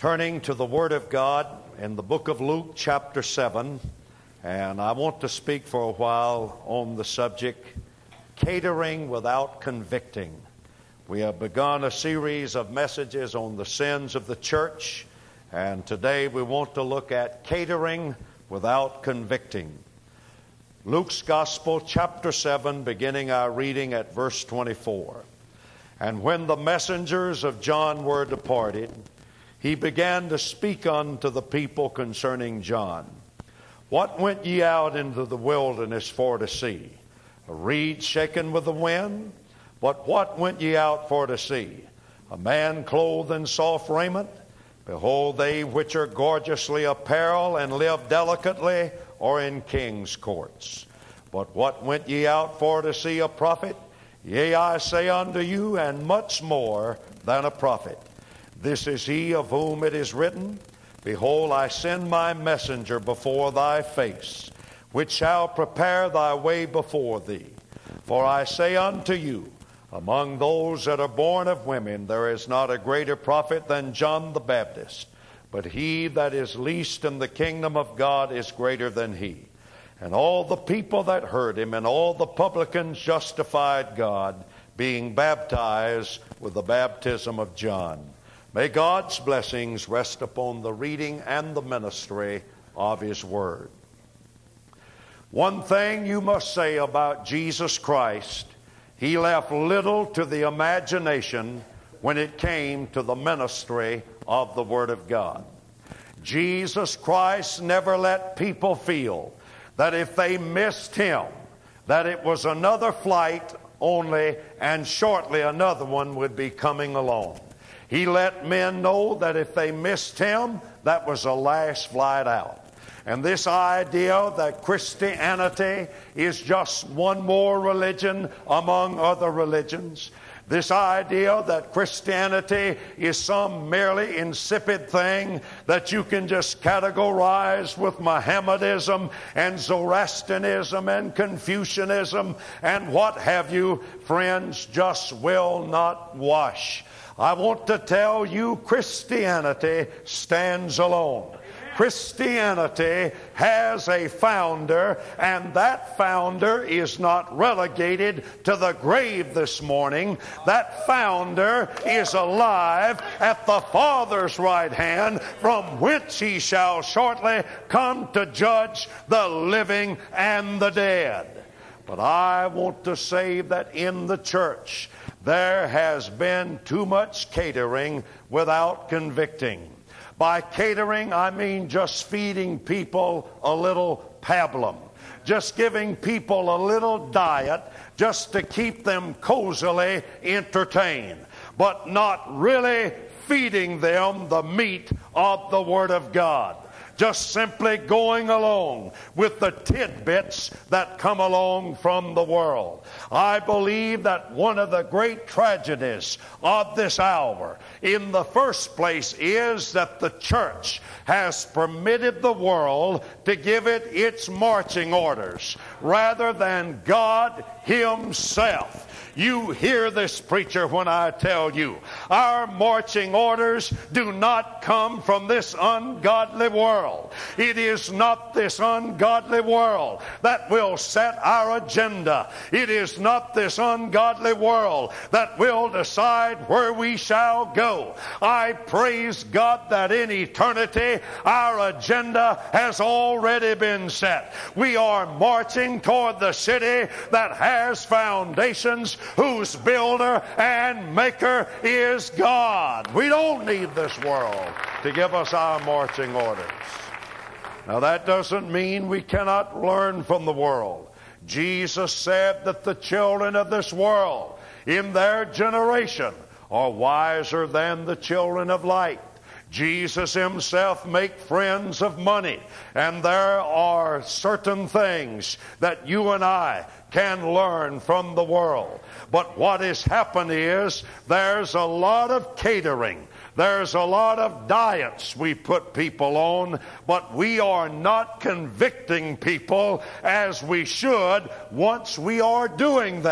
turning to the Word of God in the book of Luke chapter 7, and I want to speak for a while on the subject, catering without convicting. We have begun a series of messages on the sins of the church, and today we want to look at catering without convicting. Luke's Gospel, chapter 7, beginning our reading at verse 24. And when the messengers of John were departed, he began to speak unto the people concerning John. What went ye out into the wilderness for to see? A reed shaken with the wind? But what went ye out for to see? A man clothed in soft raiment? Behold, they which are gorgeously apparelled and live delicately are in king's courts. But what went ye out for to see? A prophet? Yea, I say unto you, and much more than a prophet. This is he of whom it is written, Behold, I send my messenger before thy face, which shall prepare thy way before thee. For I say unto you, among those that are born of women, there is not a greater prophet than John the Baptist. But he that is least in the kingdom of God is greater than he. And all the people that heard him and all the publicans justified God, being baptized with the baptism of John. May God's blessings rest upon the reading and the ministry of his word. One thing you must say about Jesus Christ, he left little to the imagination when it came to the ministry of the Word of God. Jesus Christ never let people feel that if they missed him, that it was another flight only and shortly another one would be coming along. He let men know that if they missed him, that was the last flight out. And this idea that Christianity is just one more religion among other religions, this idea that Christianity is some merely insipid thing that you can just categorize with Mohammedanism and Zoroastrianism and Confucianism and what have you, friends, just will not wash. I want to tell you, Christianity stands alone. Christianity has a founder, and that founder is not relegated to the grave this morning. That founder is alive at the Father's right hand, from whence he shall shortly come to judge the living and the dead. But I want to say that in the church, there has been too much catering without convicting. By catering, I mean just feeding people a little pablum, just giving people a little diet just to keep them cozily entertained, but not really feeding them the meat of the Word of God. Just simply going along with the tidbits that come along from the world. I believe that one of the great tragedies of this hour, in the first place, is that the church has permitted the world to give it its marching orders rather than God Himself. You hear this, preacher, when I tell you our marching orders do not come from this ungodly world. It is not this ungodly world that will set our agenda. It is not this ungodly world that will decide where we shall go. I praise God that in eternity our agenda has already been set. We are marching toward the city that has foundations, whose builder and maker is God. We don't need this world to give us our marching orders. Now, that doesn't mean we cannot learn from the world. Jesus said that the children of this world in their generation are wiser than the children of light. Jesus himself made friends of money, and there are certain things that you and I can learn from the world. But what has happened is there's a lot of catering. There's a lot of diets we put people on, but we are not convicting people as we should once we are doing that.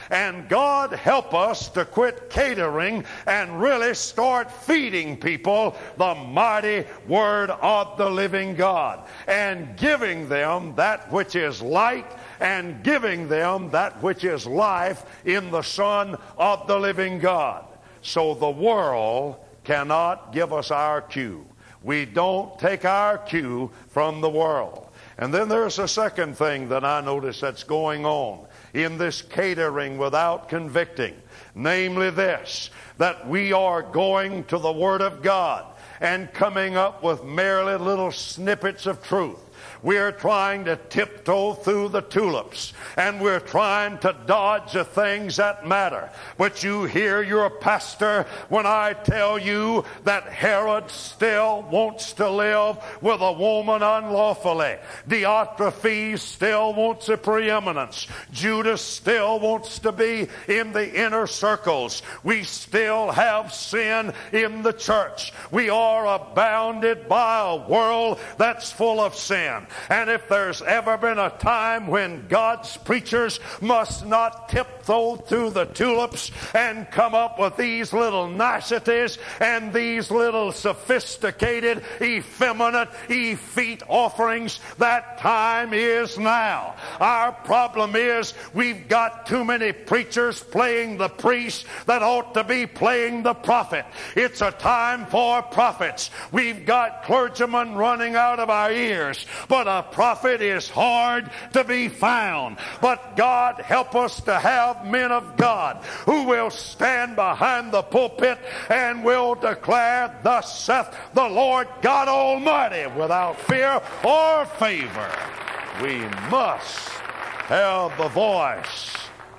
And God help us to quit catering and really start feeding people the mighty Word of the living God, and giving them that which is light, and giving them that which is life in the Son of the living God. So the world cannot give us our cue. We don't take our cue from the world. And then there's a second thing that I notice that's going on in this catering without convicting. Namely this, that we are going to the Word of God and coming up with merely little snippets of truth. We're trying to tiptoe through the tulips, and we're trying to dodge the things that matter. But you hear your pastor when I tell you that Herod still wants to live with a woman unlawfully. Diotrephes still wants a preeminence. Judas still wants to be in the inner circles. We still have sin in the church. We are abounded by a world that's full of sin. And if there's ever been a time when God's preachers must not tiptoe through the tulips and come up with these little niceties and these little sophisticated, effeminate, effete offerings, that time is now. Our problem is we've got too many preachers playing the priest that ought to be playing the prophet. It's a time for prophets. We've got clergymen running out of our ears. But a prophet is hard to be found. But God help us to have men of God who will stand behind the pulpit and will declare, "Thus saith the Lord God Almighty," without fear or favor. We must have the voice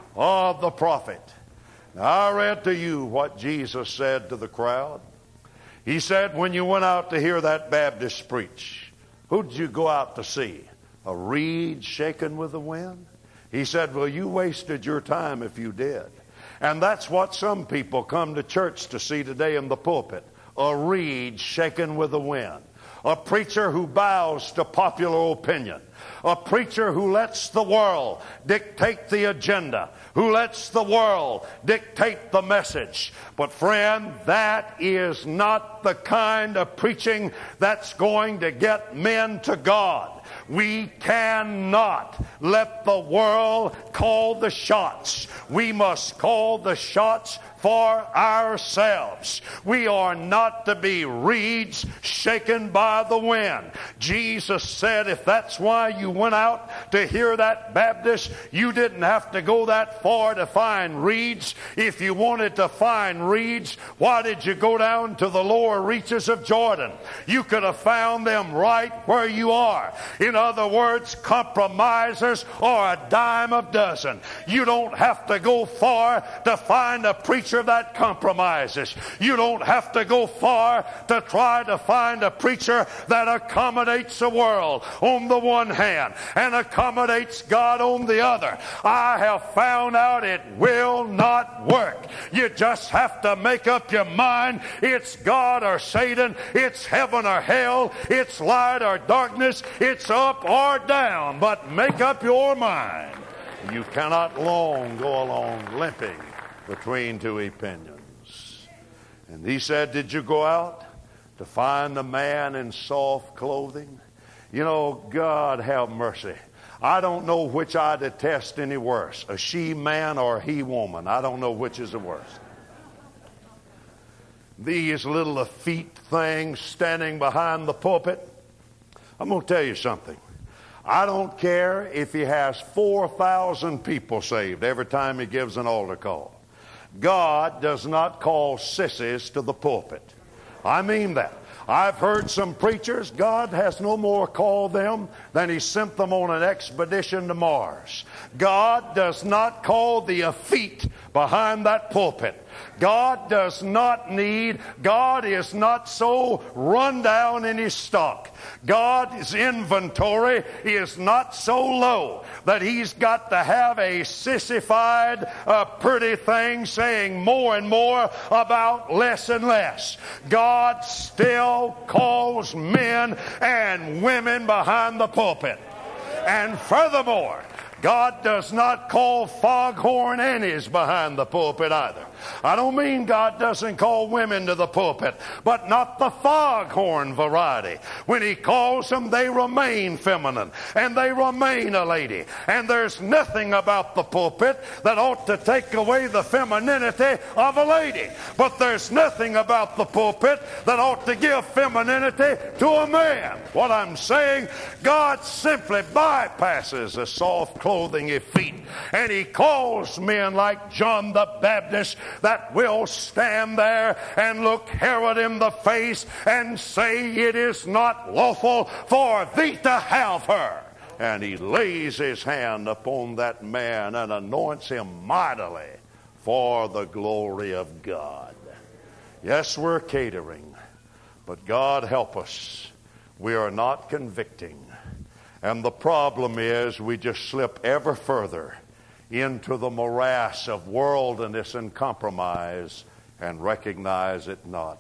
of the prophet. Now, I read to you what Jesus said to the crowd. He said, when you went out to hear that Baptist preach, who did you go out to see? A reed shaken with the wind? He said, well, you wasted your time if you did. And that's what some people come to church to see today in the pulpit. A reed shaken with the wind. A preacher who bows to popular opinion. A preacher who lets the world dictate the agenda, who lets the world dictate the message. But friend, that is not the kind of preaching that's going to get men to God. We cannot let the world call the shots. We must call the shots for ourselves. We are not to be reeds shaken by the wind. Jesus said if that's why you went out to hear that Baptist, you didn't have to go that far to find reeds. If you wanted to find reeds, why did you go down to the lower reaches of Jordan? You could have found them right where you are. In other words, compromisers are a dime a dozen. You don't have to go far to find a preacher that compromises. You don't have to go far to try to find a preacher that accommodates the world on the one hand and accommodates God on the other. I have found out it will not work. You just have to make up your mind. It's God or Satan. It's heaven or hell. It's light or darkness. It's up or down. But make up your mind. You cannot long go along limping between two opinions. And he said, did you go out to find a man in soft clothing? You know, God have mercy. I don't know which I detest any worse, a she-man or a he-woman. I don't know which is the worst. These little effete things standing behind the pulpit. I'm going to tell you something. I don't care if he has 4,000 people saved every time he gives an altar call. God does not call sissies to the pulpit. I mean that. I've heard some preachers, God has no more called them than he sent them on an expedition to Mars. God does not call the effete behind that pulpit. God does not need, God is not so run down in his stock. God's inventory is not so low that he's got to have a sissified, pretty thing saying more and more about less and less. God still calls men and women behind the pulpit. And furthermore, God does not call foghorn Annies behind the pulpit either. I don't mean God doesn't call women to the pulpit, but not the foghorn variety. When He calls them, they remain feminine and they remain a lady. And there's nothing about the pulpit that ought to take away the femininity of a lady. But there's nothing about the pulpit that ought to give femininity to a man. What I'm saying, God simply bypasses the soft clothing of feet, and He calls men like John the Baptist that will stand there and look Herod in the face and say, "It is not lawful for thee to have her." And He lays His hand upon that man and anoints him mightily for the glory of God. Yes, we're catering, but God help us, we are not convicting. And the problem is we just slip ever further into the morass of worldliness and compromise and recognize it not.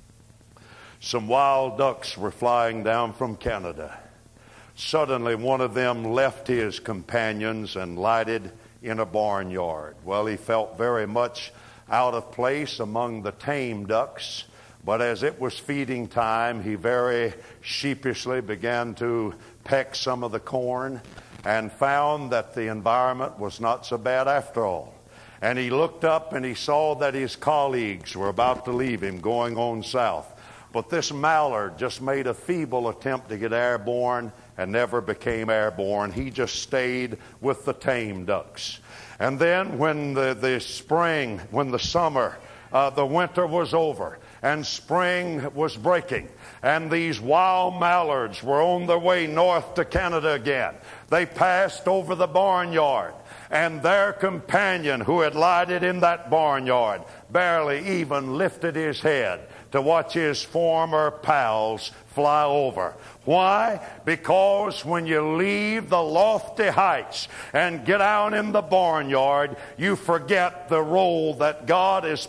Some wild ducks were flying down from Canada. Suddenly one of them left his companions and lighted in a barnyard. Well, he felt very much out of place among the tame ducks, but as it was feeding time, he very sheepishly began to peck some of the corn and found that the environment was not so bad after all. And he looked up and he saw that his colleagues were about to leave him, going on south. But this mallard just made a feeble attempt to get airborne and never became airborne. He just stayed with the tame ducks. And then when the spring, when the summer, the winter was over and spring was breaking, and these wild mallards were on their way north to Canada again, they passed over the barnyard, and their companion who had lighted in that barnyard barely even lifted his head to watch his former pals fly over. Why? Because when you leave the lofty heights and get out in the barnyard, you forget the role that God has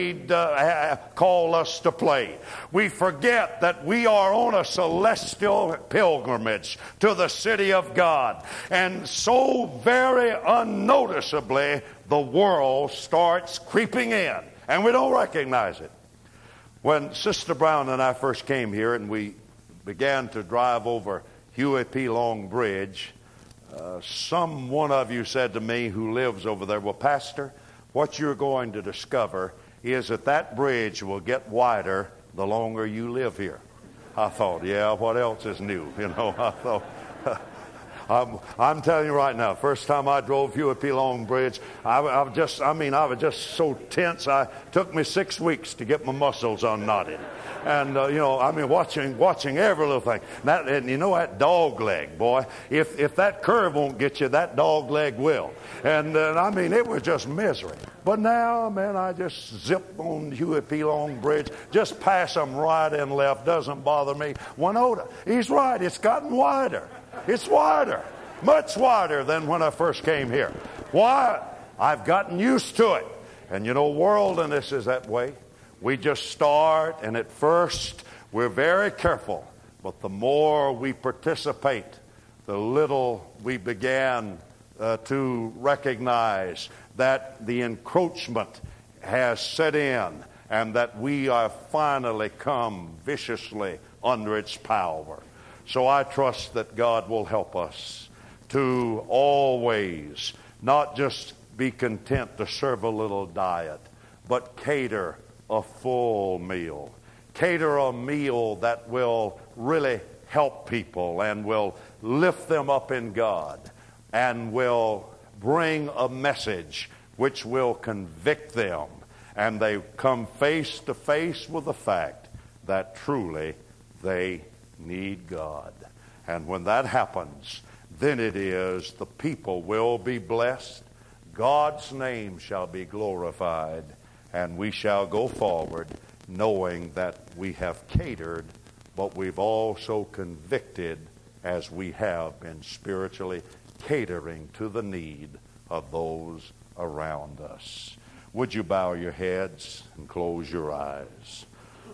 called us to play. We forget that we are on a celestial pilgrimage to the city of God. And so very unnoticeably, the world starts creeping in, and we don't recognize it. When Sister Brown and I first came here and we began to drive over Huey P. Long Bridge, one of you said to me who lives over there, "Well, Pastor, what you're going to discover is that bridge will get wider the longer you live here." I thought, yeah, what else is new? I thought... I'm telling you right now, first time I drove Huey P. Long Bridge, I was just so tense. It took me 6 weeks to get my muscles unknotted. And, watching every little thing. And that dog leg, boy, if that curve won't get you, that dog leg will. And, it was just misery. But now, man, I just zip on Huey P. Long Bridge, just pass them right and left, doesn't bother me. Winota, he's right, it's gotten wider. It's wider, much wider than when I first came here. Why? I've gotten used to it. And worldliness is that way. We just start, and at first we're very careful. But the more we participate, the little we began to recognize that the encroachment has set in and that we are finally come viciously under its power. So I trust that God will help us to always not just be content to serve a little diet, but cater a full meal. Cater a meal that will really help people and will lift them up in God and will bring a message which will convict them, and they come face to face with the fact that truly they need God. And when that happens, then it is the people will be blessed, God's name shall be glorified, and we shall go forward knowing that we have catered, but we've also convicted as we have been spiritually catering to the need of those around us. Would you bow your heads and close your eyes?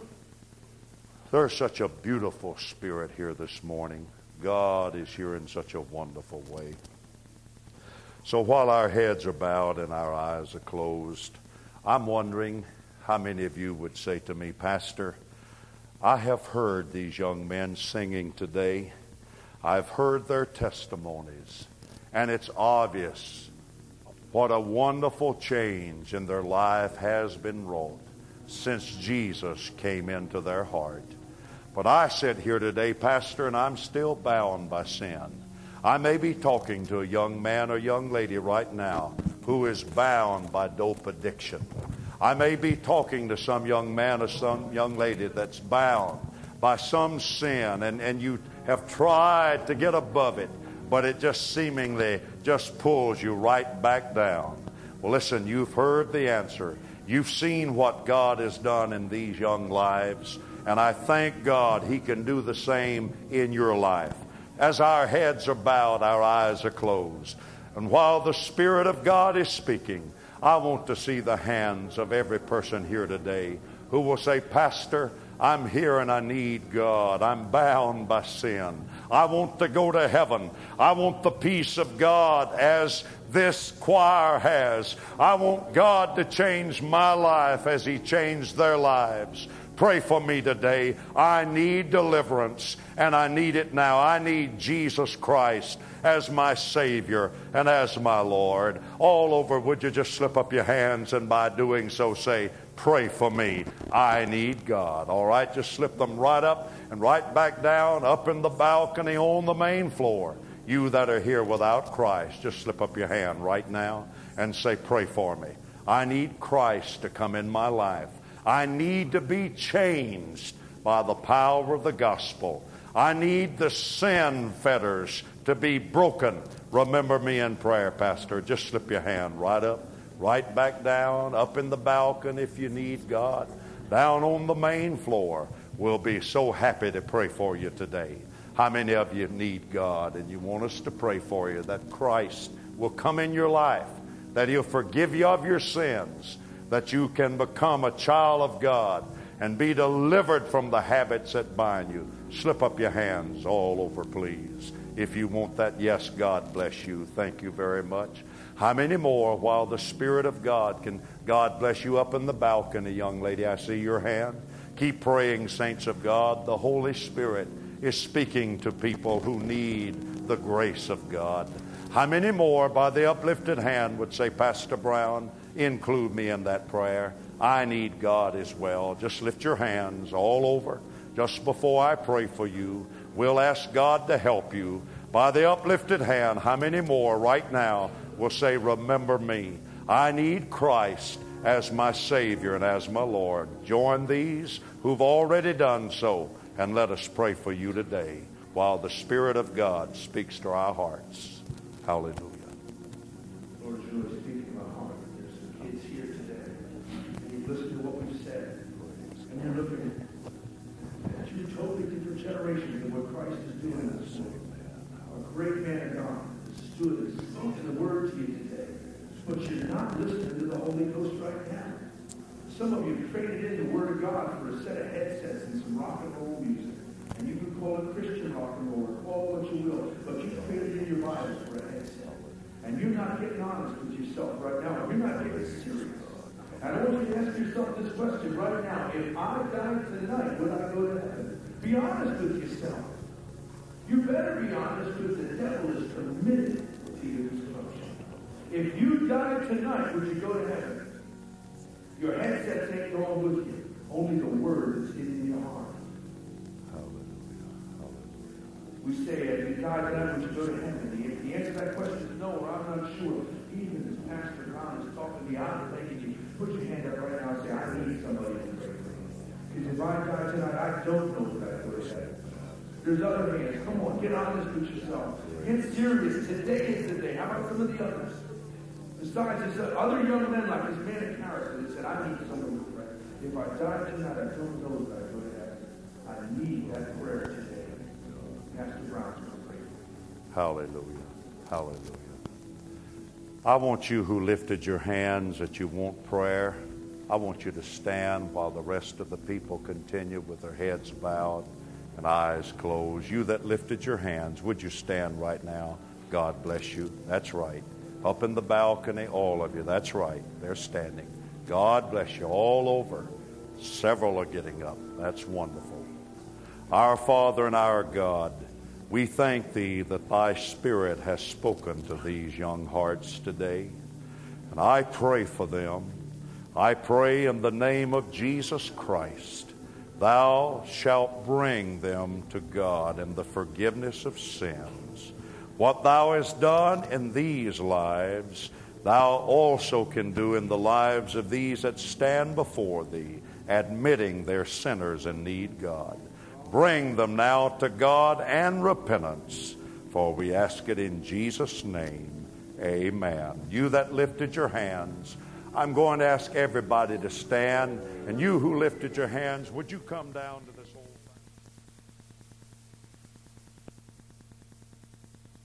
There's such a beautiful spirit here this morning. God is here in such a wonderful way. So while our heads are bowed and our eyes are closed, I'm wondering how many of you would say to me, Pastor, I have heard these young men singing today. I've heard their testimonies, and it's obvious what a wonderful change in their life has been wrought since Jesus came into their heart. But I sit here today, Pastor, and I'm still bound by sin. I may be talking to a young man or young lady right now who is bound by dope addiction. I may be talking to some young man or some young lady that's bound by some sin, and you have tried to get above it, but it just seemingly just pulls you right back down. Well, listen, you've heard the answer. You've seen what God has done in these young lives, and I thank God He can do the same in your life. As our heads are bowed, our eyes are closed, and while the Spirit of God is speaking, I want to see the hands of every person here today who will say, Pastor, I'm here and I need God. I'm bound by sin. I want to go to heaven. I want the peace of God as this choir has. I want God to change my life as He changed their lives. Pray for me today. I need deliverance, and I need it now. I need Jesus Christ as my Savior and as my Lord. All over, would you just slip up your hands, and by doing so say, pray for me. I need God. All right, just slip them right up and right back down, up in the balcony on the main floor. You that are here without Christ, just slip up your hand right now and say, pray for me. I need Christ to come in my life. I need to be changed by the power of the gospel. I need the sin fetters to be broken. Remember me in prayer, Pastor. Just slip your hand right up, right back down, up in the balcony if you need God, down on the main floor. We'll be so happy to pray for you today. How many of you need God and you want us to pray for you that Christ will come in your life, that He'll forgive you of your sins, that you can become a child of God and be delivered from the habits that bind you? Slip up your hands all over, please. If you want that, yes, God bless you. Thank you very much. How many more while the Spirit of God can? God bless you up in the balcony, young lady. I see your hand. Keep praying, saints of God. The Holy Spirit is speaking to people who need the grace of God. How many more by the uplifted hand would say, Pastor Brown, include me in that prayer? I need God as well. Just lift your hands all over. Just before I pray for you, we'll ask God to help you. By the uplifted hand, how many more right now will say, remember me? I need Christ as my Savior and as my Lord. Join these who've already done so, and let us pray for you today while the Spirit of God speaks to our hearts. Hallelujah. Lord, as you speak to my heart, there's some kids here today, and you listen to what we've said, and you're looking at two totally different generations of what Christ is doing in this world. A great man of God is doing this, speaking the word to you today, but you're not listening to the Holy Ghost right now. Some of you traded in the Word of God for a set of headsets and some rock and roll music. And you can call it Christian rock and roll or call it what you will, but you traded in your Bible for a headset. And you're not getting honest with yourself right now. You're not getting serious. And I want you to ask yourself this question right now. If I died tonight, would I go to heaven? Be honest with yourself. You better be honest, because the devil is committed to your destruction. If you died tonight, would you go to heaven? Your headsets ain't going with you. Only the word is in your heart. Hallelujah. Hallelujah. We say, if you died tonight, would you go to heaven? If the answer to that question is no, or I'm not sure, even as Pastor Ron is talking to me, I'm thinking you put your hand up right now and say, I need somebody to pray for me. Because if I die tonight, I don't know if I go to heaven. There's other hands. Come on, get honest with yourself. Get serious. Today is the day. How about some of the others? Besides, there's other young men like this man in Harrison that said, I need someone to pray. If I die tonight, I don't know if I go to heaven. I need that prayer today. Pastor Brown's going to pray for you. Hallelujah. Hallelujah. I want you who lifted your hands that you want prayer, I want you to stand while the rest of the people continue with their heads bowed and eyes closed. You that lifted your hands, would you stand right now? God bless you. That's right. Up in the balcony, all of you. That's right. They're standing. God bless you. All over. Several are getting up. That's wonderful. Our Father and our God, we thank Thee that Thy Spirit has spoken to these young hearts today. And I pray for them. I pray in the name of Jesus Christ, Thou shalt bring them to God in the forgiveness of sins. What Thou hast done in these lives, Thou also can do in the lives of these that stand before Thee, admitting they're sinners and need God. Bring them now to God and repentance, for we ask it in Jesus' name. Amen. You that lifted your hands, I'm going to ask everybody to stand. And you who lifted your hands, would you come down to the